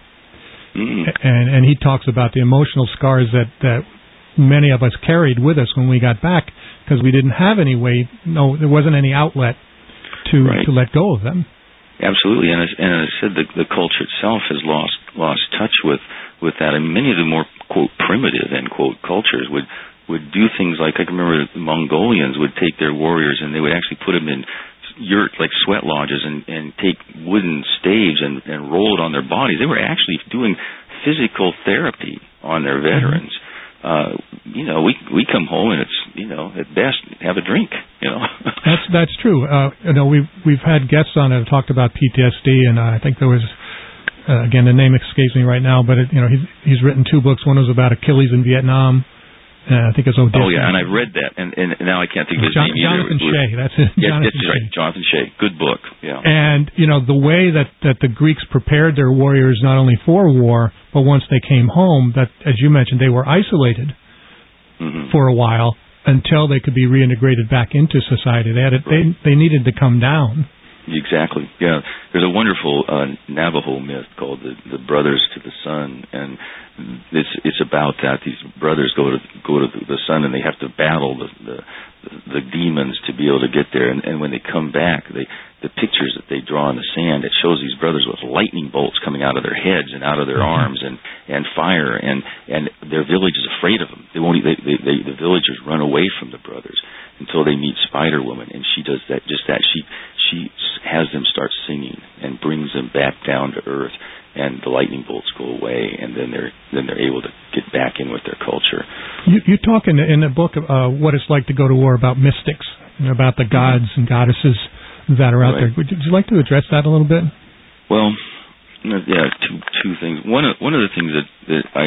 Mm. And, and he talks about the emotional scars that, that many of us carried with us when we got back, because we didn't have any way, no, there wasn't any outlet to, right. to let go of them. Absolutely, and as, and as I said, the, the culture itself has lost lost touch with, with that. And many of the more, quote, primitive, end quote, cultures would, would do things like, I can remember the Mongolians would take their warriors and they would actually put them in yurt, like sweat lodges, and, and take wooden staves and, and roll it on their bodies. They were actually doing physical therapy on their veterans. Mm-hmm. Uh, you know, we we come home and it's, you know, at best, have a drink, you know. that's that's true. Uh, you know, we've we've had guests on that have talked about P T S D, and uh, I think there was, uh, again, the name escapes me right now, but it, you know, he's he's written two books. One was about Achilles in Vietnam. Uh, I think it's Odessa. Oh yeah, and I've read that, and, and now I can't think of his John, name either. Jonathan Shea, that's it. Yes, Jonathan that's right, Jonathan Shea. Good book. Yeah. And you know, the way that that the Greeks prepared their warriors not only for war, but once they came home, that, as you mentioned, they were isolated mm-hmm. for a while until they could be reintegrated back into society. They had it, right. they they needed to come down. Exactly. Yeah. There's a wonderful uh, Navajo myth called the, the Brothers to the Sun, and it's it's about that. These brothers go to go to the sun, and they have to battle the the, the demons to be able to get there. And, and when they come back, they the pictures that they draw in the sand, it shows these brothers with lightning bolts coming out of their heads and out of their mm-hmm. arms, and, and fire, and, and their village is afraid of them. They won't. They, they, they, the villagers run away from the brothers until they meet Spider Woman, and she does that. Just that she she has them start singing and brings them back down to earth, and the lightning bolts go away, and then they're then they're able to get back in with their culture. You, you talk in the, in the book uh, what it's like to go to war about mystics, and about the gods and goddesses that are out right. there. Would you like to address that a little bit? Well, yeah, two two things. One of one of the things that, that I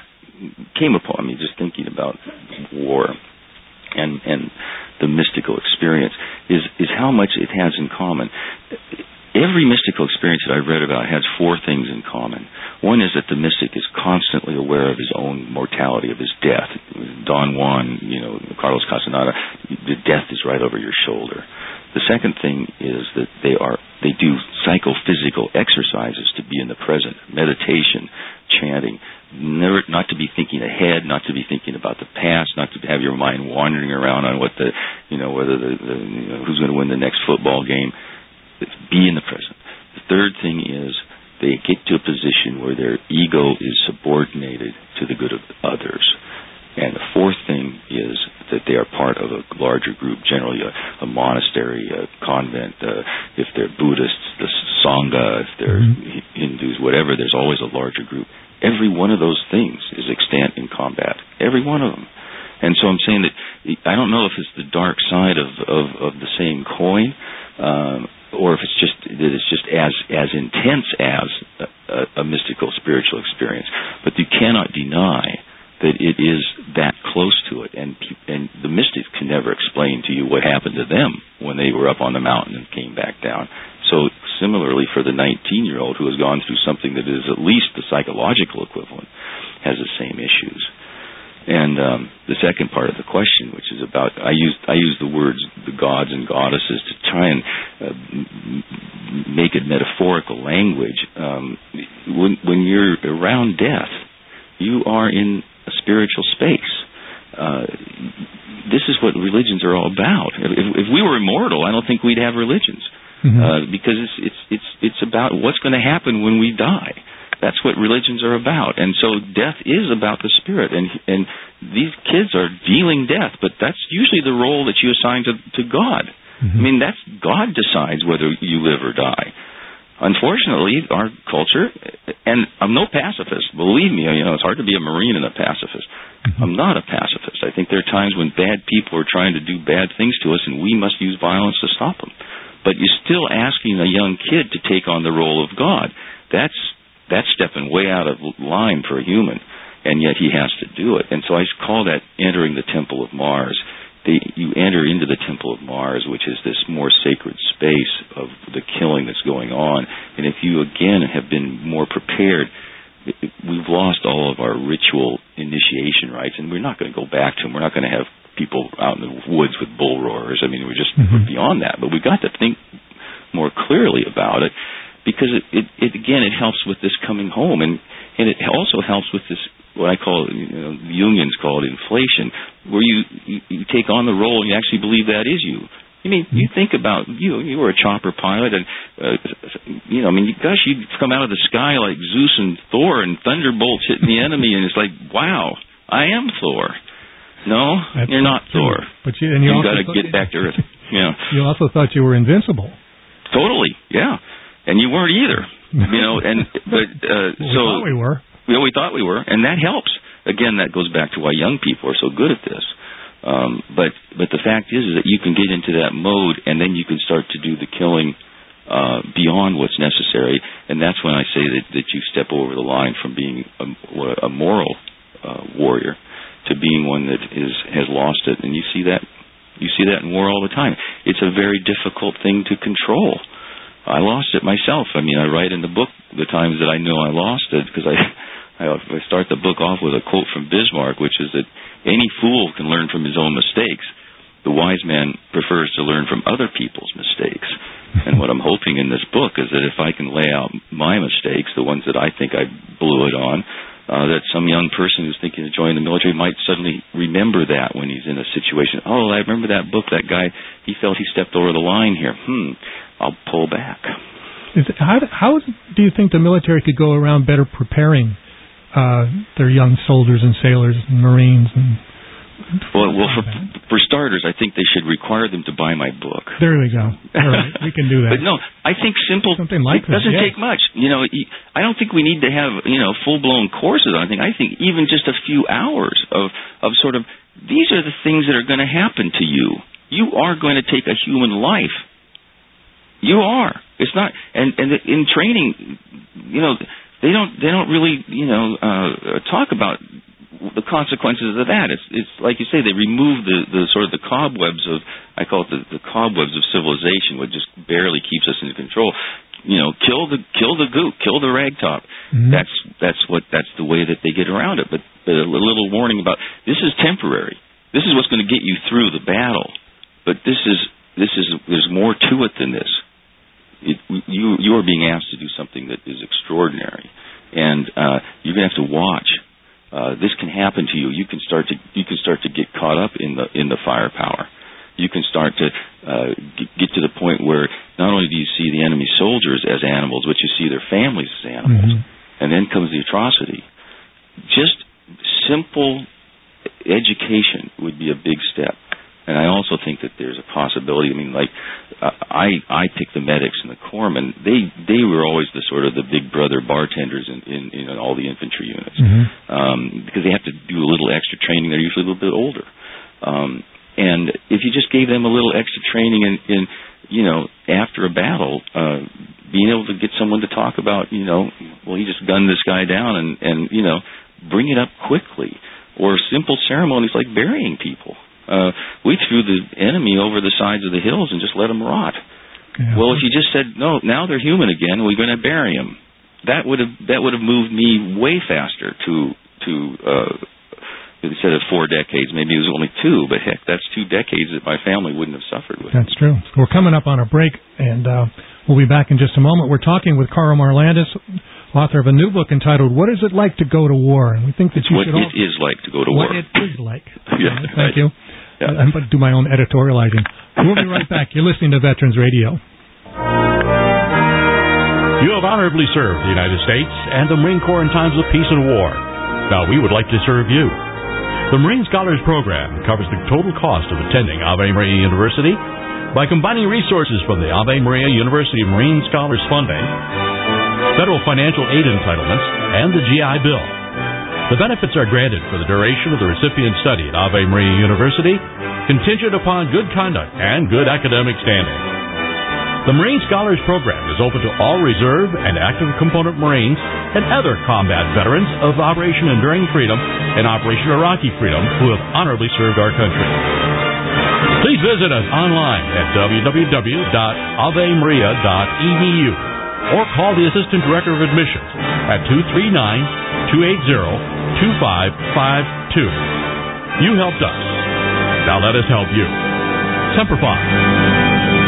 came upon me just thinking about war and and the mystical experience is is how much it has in common. Every mystical experience that I've read about has four things in common. One is that the mystic is constantly aware of his own mortality, of his death. Don Juan, you know, Carlos Castaneda, the death is right over your shoulder. The second thing is that they are they do psychophysical exercises to be in the present, meditation, chanting, never not to be thinking ahead, not to be thinking about the past, not to have your mind wandering around on what the you know whether the, the you know, who's going to win the next football game. Be in the present. The third thing is they get to a position where their ego is subordinated to the good of others. And the fourth thing is that they are part of a larger group, generally a, a monastery, a convent. Uh, if they're Buddhists, the Sangha. If they're mm-hmm. Hindus, whatever, there's always a larger group. Every one of those things is extant in combat. Every one of them. And so I'm saying that I don't know if it's the dark side of, of, of the same coin, um, or if it's just that it's just as as intense as a, a, a mystical spiritual experience. But you cannot deny that it is that close to it, and and the mystics can never explain to you what happened to them when they were up on the mountain and came back down. So similarly, for the nineteen-year-old who has gone through something that is at least the psychological equivalent, has the same issues. And um, the second part of the question, which is about, I used I used the words the gods and goddesses to try and uh, make it metaphorical language. Um, when, when you're around death, you are in a spiritual space. Uh, this is what religions are all about. If, if we were immortal, I don't think we'd have religions. Mm-hmm. Uh, because it's it's it's it's about what's going to happen when we die. That's what religions are about. And so death is about the spirit. And and these kids are dealing death, but that's usually the role that you assign to, to God. Mm-hmm. I mean, that's God decides whether you live or die. Unfortunately, our culture, and I'm no pacifist, believe me, you know, it's hard to be a Marine and a pacifist. Mm-hmm. I'm not a pacifist. I think there are times when bad people are trying to do bad things to us, and we must use violence to stop them. But you're still asking a young kid to take on the role of God. That's that's stepping way out of line for a human, and yet he has to do it. And so I call that entering the Temple of Mars. They, you enter into the Temple of Mars, which is this more sacred space of the killing that's going on. And if you, again, have been more prepared, we've lost all of our ritual initiation rites, and we're not going to go back to them. We're not going to have people out in the woods with bull roarers. I mean, we're just mm-hmm. we're beyond that. But we've got to think more clearly about it, because it, it, it again, it helps with this coming home, and, and it also helps with this, what I call, you know, the Jungians call it inflation, where you, you, you take on the role and you actually believe that is you. I mean, you think about, you you were a chopper pilot, and, uh, you know, I mean, gosh, you'd come out of the sky like Zeus and Thor, and thunderbolts hitting the enemy, and it's like, wow, I am Thor. No, That's you're not true. Thor. But you, and you You've also got to get back to Earth. Yeah. You also thought you were invincible. Totally, yeah. And you weren't either. You know, and but uh, well, we so thought we were. Yeah, we thought we were, and that helps. Again, that goes back to why young people are so good at this. Um, but but the fact is, is that you can get into that mode, and then you can start to do the killing uh, beyond what's necessary, and that's when I say that, that you step over the line from being a, a moral uh, warrior to being one that is has lost it. And you see that you see that in war all the time. It's a very difficult thing to control. I lost it myself. I mean, I write in the book the times that I know I lost it, because I, I I start the book off with a quote from Bismarck, which is that any fool can learn from his own mistakes. The wise man prefers to learn from other people's mistakes. And what I'm hoping in this book is that if I can lay out my mistakes, the ones that I think I blew it on, Uh, that some young person who's thinking of joining the military might suddenly remember that when he's in a situation. Oh, I remember that book, that guy, he felt he stepped over the line here. Hmm, I'll pull back. Is it, how, how do you think the military could go around better preparing uh, their young soldiers and sailors and Marines and Well, well, for, for starters, I think they should require them to buy my book. There we go. All right, we can do that. But no, I think simple. Something like it doesn't that, yes. take much. You know, I don't think we need to have you know full blown courses on anything. I think even just a few hours of of sort of these are the things that are going to happen to you. You are going to take a human life. You are. It's not. And and in training, you know, they don't they don't really you know uh, talk about the consequences of that. It's it's like you say, they remove the, the sort of the cobwebs of, I call it the, the cobwebs of civilization, which just barely keeps us in control. You know, kill the kill the gook, kill the ragtop. Mm-hmm. That's that's what that's the way that they get around it. But, but a little warning about this is temporary. This is what's going to get you through the battle. But this is this is there's more to it than this. It, you you are being asked to do something that is extraordinary, and uh, you're going to have to watch. Uh, this can happen to you. You can start to you can start to get caught up in the in the firepower. You can start to uh, get to the point where not only do you see the enemy soldiers as animals, but you see their families as animals. Mm-hmm. And then comes the atrocity. Just simple education would be a big step. And I also think that there's a possibility. I mean, like uh, I, I picked the medics and the corpsmen. They, they were always the sort of the big brother bartenders in, in, in all the infantry units, mm-hmm. um, because they have to do a little extra training. They're usually a little bit older, um, and if you just gave them a little extra training in, in you know, after a battle, uh, being able to get someone to talk about, you know, well, he just gunned this guy down, and, and you know, bring it up quickly, or simple ceremonies like burying people. Uh, we threw the enemy over the sides of the hills and just let them rot. Yeah. Well, if you just said, no, now they're human again, we're going to bury them, that would have that would have moved me way faster to to uh, instead of four decades, maybe it was only two, but heck, that's two decades that my family wouldn't have suffered with. That's true. We're coming up on a break, and uh, we'll be back in just a moment. We're talking with Carl Marlantes, author of a new book entitled "What Is It Like to Go to War?" And we think that it's you what should it also... is like to go to what war. What it is like. Yeah, uh, thank you. Yeah. I'm going to do my own editorializing. We'll be right back. You're listening to Veterans Radio. You have honorably served the United States and the Marine Corps in times of peace and war. Now we would like to serve you. The Marine Scholars Program covers the total cost of attending Ave Maria University by combining resources from the Ave Maria University Marine Scholars Funding, federal financial aid entitlements, and the G I Bill. The benefits are granted for the duration of the recipient's study at Ave Maria University, contingent upon good conduct and good academic standing. The Marine Scholars Program is open to all reserve and active component Marines and other combat veterans of Operation Enduring Freedom and Operation Iraqi Freedom who have honorably served our country. Please visit us online at w w w dot ave maria dot e d u or call the Assistant Director of Admissions at two three nine, two eight zero, two five five two. You helped us. Now let us help you. Semper Fi.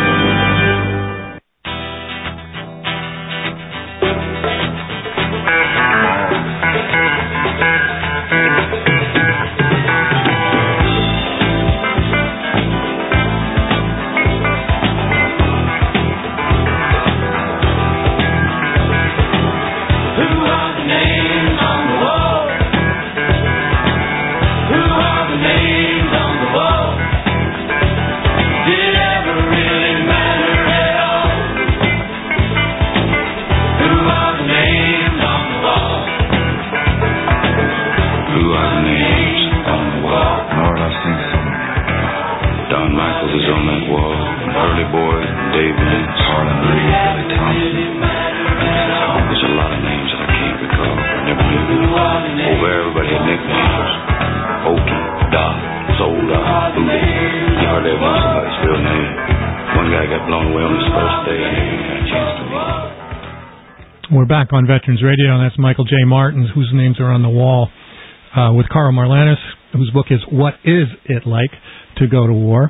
We're back on Veterans Radio, and that's Michael J. Martin, whose names are on the wall, uh, with Carl Marlantes, whose book is What Is It Like to Go to War?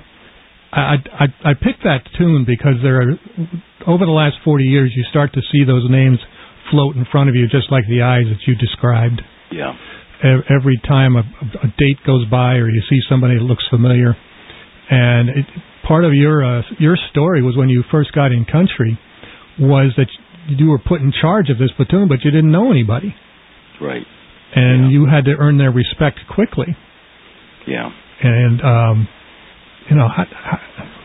I, I, I picked that tune because there are, over the last forty years, you start to see those names float in front of you, just like the eyes that you described. Yeah. Every time a, a date goes by or you see somebody that looks familiar. And it, part of your uh, your story was when you first got in country was that you were put in charge of this platoon, but you didn't know anybody. Right. And yeah. you had to earn their respect quickly. Yeah. And, um, you know, how, how,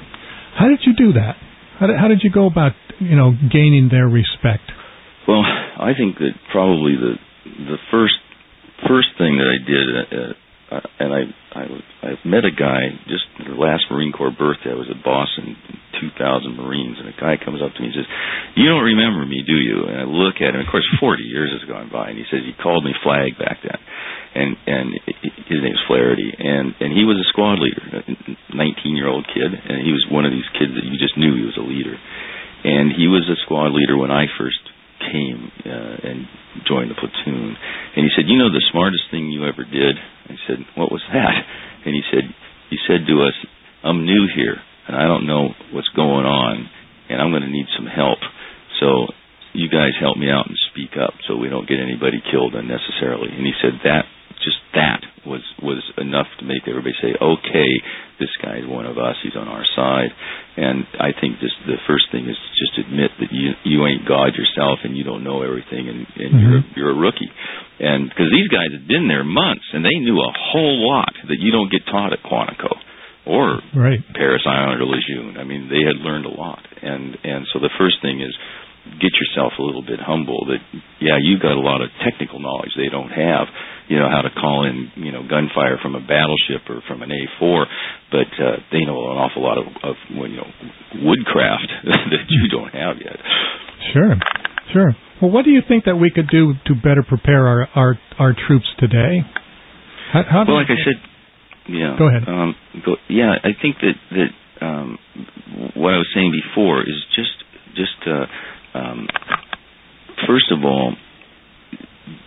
how did you do that? How did, how did you go about, you know, gaining their respect? Well, I think that probably the the first first thing that I did, uh, uh, and I, I I met a guy just the last Marine Corps birthday. I was at Boston, two thousand Marines, and a guy comes up to me and says, "You don't remember me, do you?" And I look at him. Of course, forty years has gone by, and he says he called me Flag back then, and and his name's Flaherty, and and he was a squad leader, a nineteen-year-old kid, and he was one of these kids that you just knew he was a leader, and he was a squad leader when I first came uh, and joined the platoon. And he said, "You know the smartest thing you ever did?" I said, "What was that?" And he said, "He said to us, I'm new here, and I don't know what's going on, and I'm going to need some help. So you guys help me out and speak up so we don't get anybody killed unnecessarily." And he said that, just that was, was enough to make everybody say, okay, this guy's one of us, he's on our side. And I think this, the first thing is just admit that you you ain't God yourself and you don't know everything, and, and mm-hmm. you're, you're a rookie. And because these guys had been there months, and they knew a whole lot that you don't get taught at Quantico or right. Paris Island or Lejeune. I mean, they had learned a lot. And, and so the first thing is get yourself a little bit humble that, yeah, you got a lot of technical knowledge they don't have. You know, how to call in, you know, gunfire from a battleship or from an A four, but uh, they know an awful lot of, of you know, woodcraft that you don't have yet. Sure, sure. Well, what do you think that we could do to better prepare our our, our troops today? How, how well, like I said, yeah. Go ahead. Um, go, yeah, I think that that um, what I was saying before is just just uh, um, first of all, be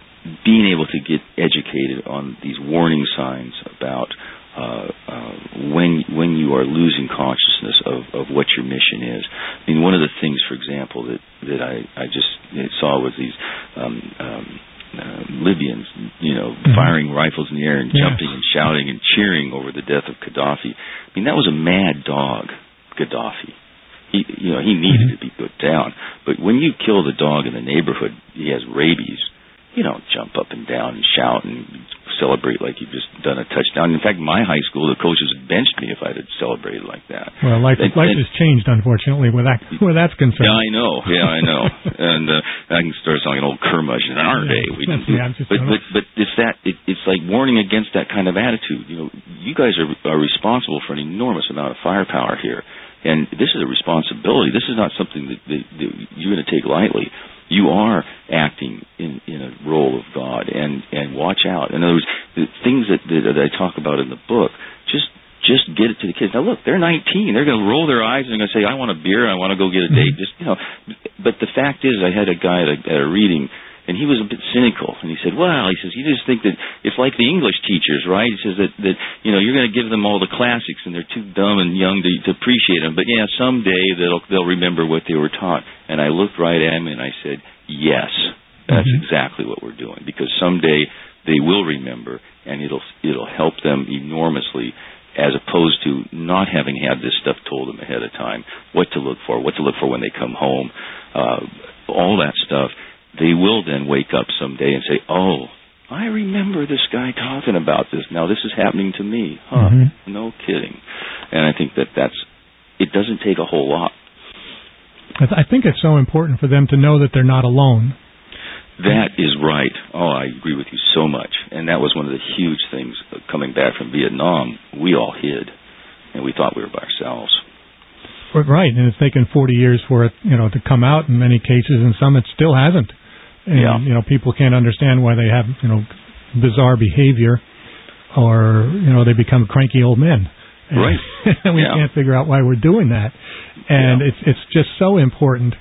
being able to get educated on these warning signs about uh, uh, when when you are losing consciousness of, of what your mission is. I mean, one of the things, for example, that that I I just saw was these um, um, uh, Libyans, you know, mm-hmm. firing rifles in the air and yes. jumping and shouting and cheering over the death of Gaddafi. I mean, that was a mad dog, Gaddafi. He, you know, he needed mm-hmm. to be put down. But when you kill the dog in the neighborhood, he has rabies. You don't jump up and down and shout and celebrate like you've just done a touchdown. In fact, my high school, the coaches had benched me if I had celebrated like that. Well, life, and, life and, has changed, unfortunately, where, that, where that's concerned. Yeah, I know. Yeah, I know. and uh, I can start sounding like an old curmudgeon. In our yeah, day, we didn't do yeah, but, but, but it's that, it, it's like warning against that kind of attitude. You know, you guys are, are responsible for an enormous amount of firepower here. And this is a responsibility. This is not something that, that, that you're going to take lightly. You are acting in, in a role of God, and, and watch out. In other words, the things that, that, that I talk about in the book, just just get it to the kids. Now, look, they're nineteen. They're going to roll their eyes and they're going to say, I want a beer, I want to go get a date. Just, you know. But the fact is, I had a guy at a, at a reading, and he was a bit cynical. And he said, well, he says, you just think that it's like the English teachers, right? He says that, that you know, you're going to give them all the classics, and they're too dumb and young to, to appreciate them. But, yeah, someday they'll, they'll remember what they were taught. And I looked right at him, and I said, yes, that's mm-hmm. exactly what we're doing. Because someday they will remember, and it'll it'll help them enormously, as opposed to not having had this stuff told them ahead of time, what to look for, what to look for when they come home, uh, all that stuff. They will then wake up someday and say, oh, I remember this guy talking about this. Now this is happening to me. Huh, mm-hmm. No kidding. And I think that that's, it doesn't take a whole lot. I think it's so important for them to know that they're not alone. That is right. Oh, I agree with you so much. And that was one of the huge things coming back from Vietnam. We all hid, and we thought we were by ourselves. Right, and it's taken forty years for it, you know, to come out in many cases, and some it still hasn't. And, yeah. you know, people can't understand why they have, you know, bizarre behavior, or, you know, they become cranky old men. And right. we yeah. can't figure out why we're doing that. And yeah. it's it's just so important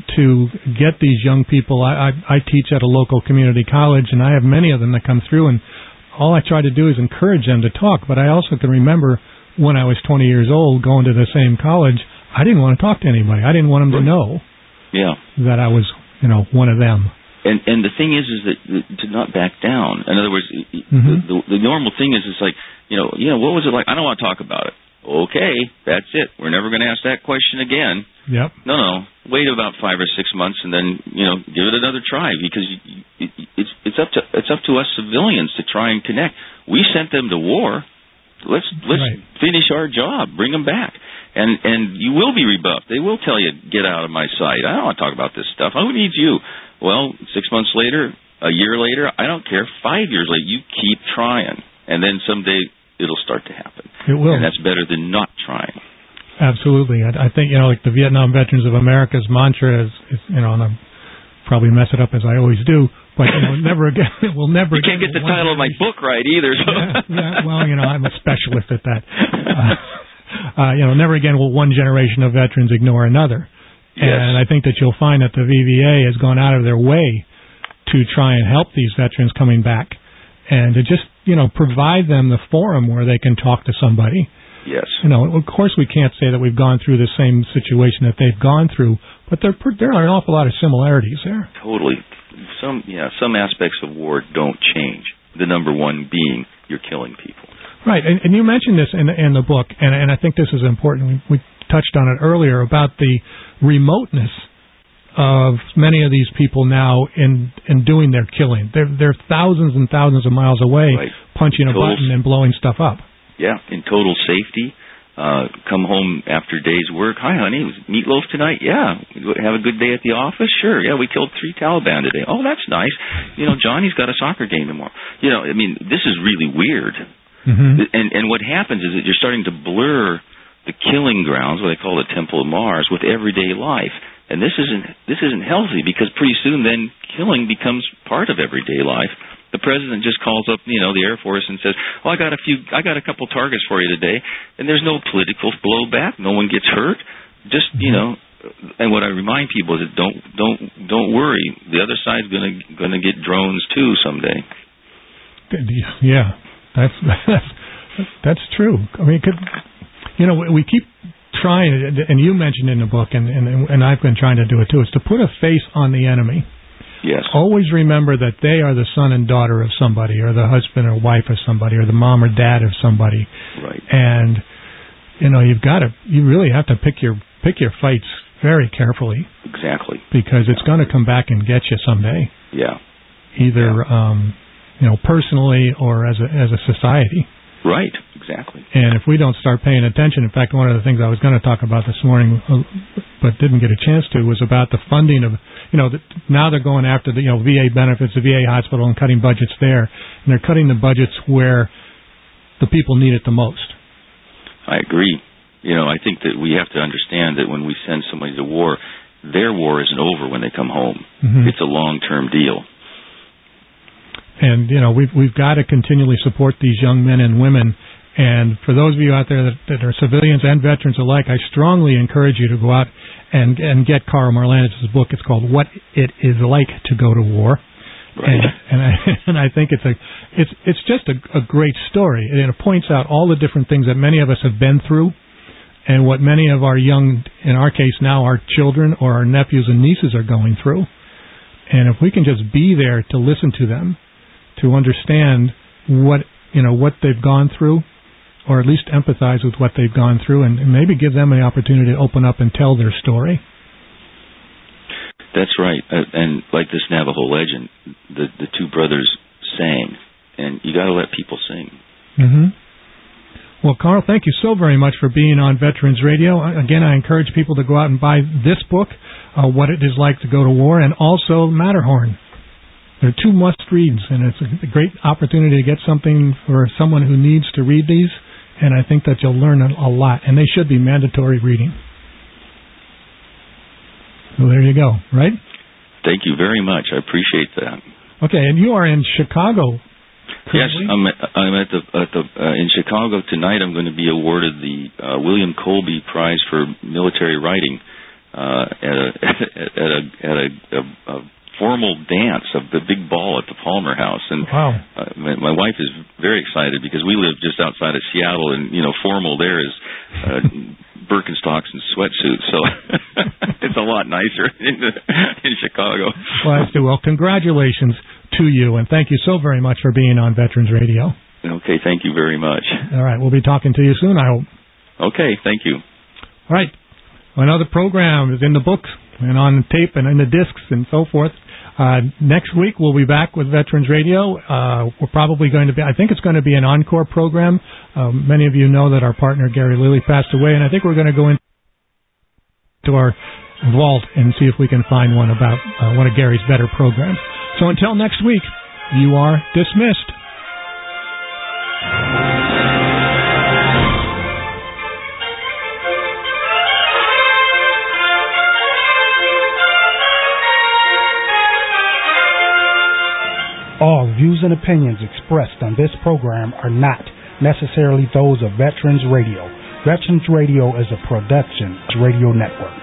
to get these young people. I, I, I teach at a local community college, and I have many of them that come through, and all I try to do is encourage them to talk. But I also can remember when I was twenty years old going to the same college, I didn't want to talk to anybody. I didn't want them to know yeah. that I was, you know, one of them. And and the thing is, is that, that to not back down. In other words, mm-hmm. the, the the normal thing is, it's like, you know, you know, what was it like? I don't want to talk about it. Okay, that's it. We're never going to ask that question again. Yep. No, no. Wait about five or six months, and then, you know, give it another try, because it, it's it's up to it's up to us civilians to try and connect. We sent them to war. Let's let's right. finish our job. Bring them back. And and you will be rebuffed. They will tell you, get out of my sight. I don't want to talk about this stuff. Who needs you? Well, six months later, a year later, I don't care. Five years later, you keep trying. And then someday it'll start to happen. It will. And that's better than not trying. Absolutely. I, I think, you know, like the Vietnam Veterans of America's mantra is, is you know, and I'm probably mess it up as I always do, but, you know, never again, we'll never You can't again, get the title of my book right either. So. Yeah, yeah, well, you know, I'm a specialist at that. Uh, uh, you know, never again will one generation of veterans ignore another. Yes. And I think that you'll find that the V V A has gone out of their way to try and help these veterans coming back, and to just, you know, provide them the forum where they can talk to somebody. Yes. You know, of course we can't say that we've gone through the same situation that they've gone through, but there there are an awful lot of similarities there. Totally. Some yeah, some aspects of war don't change. The number one being you're killing people. Right, and, and you mentioned this in, in the book, and, and I think this is important. We, we touched on it earlier about the remoteness of many of these people now in in doing their killing. They're they're thousands and thousands of miles away, right. punching a total, button and blowing stuff up. Yeah, in total safety. Uh, come home after day's work. Hi, honey, was meatloaf tonight? Yeah. Have a good day at the office? Sure. Yeah, we killed three Taliban today. Oh, that's nice. You know, Johnny's got a soccer game tomorrow. You know, I mean, this is really weird. Mm-hmm. And and what happens is that you're starting to blur the killing grounds, what they call the Temple of Mars, with everyday life. And this isn't this isn't healthy, because pretty soon then killing becomes part of everyday life. The president just calls up, you know, the Air Force and says, "Oh, I got a few, I got a couple targets for you today," and there's no political blowback. No one gets hurt. Just, you know, and what I remind people is that don't don't don't worry. The other side's gonna gonna get drones too someday. Yeah, that's that's that's true. I mean, could, you know, we keep trying, and you mentioned in the book, and, and and I've been trying to do it too, is to put a face on the enemy. Yes. Always remember that they are the son and daughter of somebody, or the husband or wife of somebody, or the mom or dad of somebody. Right. And you know, you've got to, you really have to pick your pick your fights very carefully. Exactly. Because it's going to come back and get you someday. Yeah. Either yeah. um, you know, personally or as a as a society. Right, exactly. And if we don't start paying attention, in fact, one of the things I was going to talk about this morning, but didn't get a chance to, was about the funding of, you know, the, now they're going after the, you know, V A benefits, the V A hospital, and cutting budgets there, and they're cutting the budgets where the people need it the most. I agree. You know, I think that we have to understand that when we send somebody to war, their war isn't over when they come home. Mm-hmm. It's a long-term deal. And, you know, we've, we've got to continually support these young men and women. And for those of you out there that, that are civilians and veterans alike, I strongly encourage you to go out and, and get Karl Marlantes' book. It's called What It Is Like to Go to War. Right. And, and, I, and I think it's a it's it's just a, a great story. And it points out all the different things that many of us have been through and what many of our young, in our case now, our children or our nephews and nieces are going through. And if we can just be there to listen to them, to understand what, you know, what they've gone through, or at least empathize with what they've gone through, and, and maybe give them an opportunity to open up and tell their story. That's right. Uh, and like this Navajo legend, the the two brothers sang, and you got to let people sing. Mm-hmm. Well, Karl, thank you so very much for being on Veterans Radio. Again, I encourage people to go out and buy this book, uh, What It Is Like to Go to War, and also Matterhorn. They're two must-reads, and it's a great opportunity to get something for someone who needs to read these, and I think that you'll learn a lot, and they should be mandatory reading. So there you go, right? Thank you very much. I appreciate that. Okay, and you are in Chicago currently? Yes, I'm at, I'm at the, at the uh, in Chicago tonight. I'm going to be awarded the uh, William Colby Prize for Military Writing uh, at a at a at a, a, a formal dance of the big ball at the Palmer House, and wow. uh, my, my wife is very excited because we live just outside of Seattle, and you know, formal there is uh, Birkenstocks and sweatsuits, so it's a lot nicer in, in Chicago. Well, I do. Well, congratulations to you, and thank you so very much for being on Veterans Radio. Okay, thank you very much. All right, we'll be talking to you soon, I hope. Okay, thank you. All right, another program is in the books and on tape and in the discs and so forth. Uh, next week we'll be back with Veterans Radio. Uh, we're probably going to be, I think it's going to be an encore program. Um, many of you know that our partner Gary Lilly passed away, and I think we're going to go into our vault and see if we can find one about uh, one of Gary's better programs. So until next week, you are dismissed. All views and opinions expressed on this program are not necessarily those of Veterans Radio. Veterans Radio is a production of Radio Network.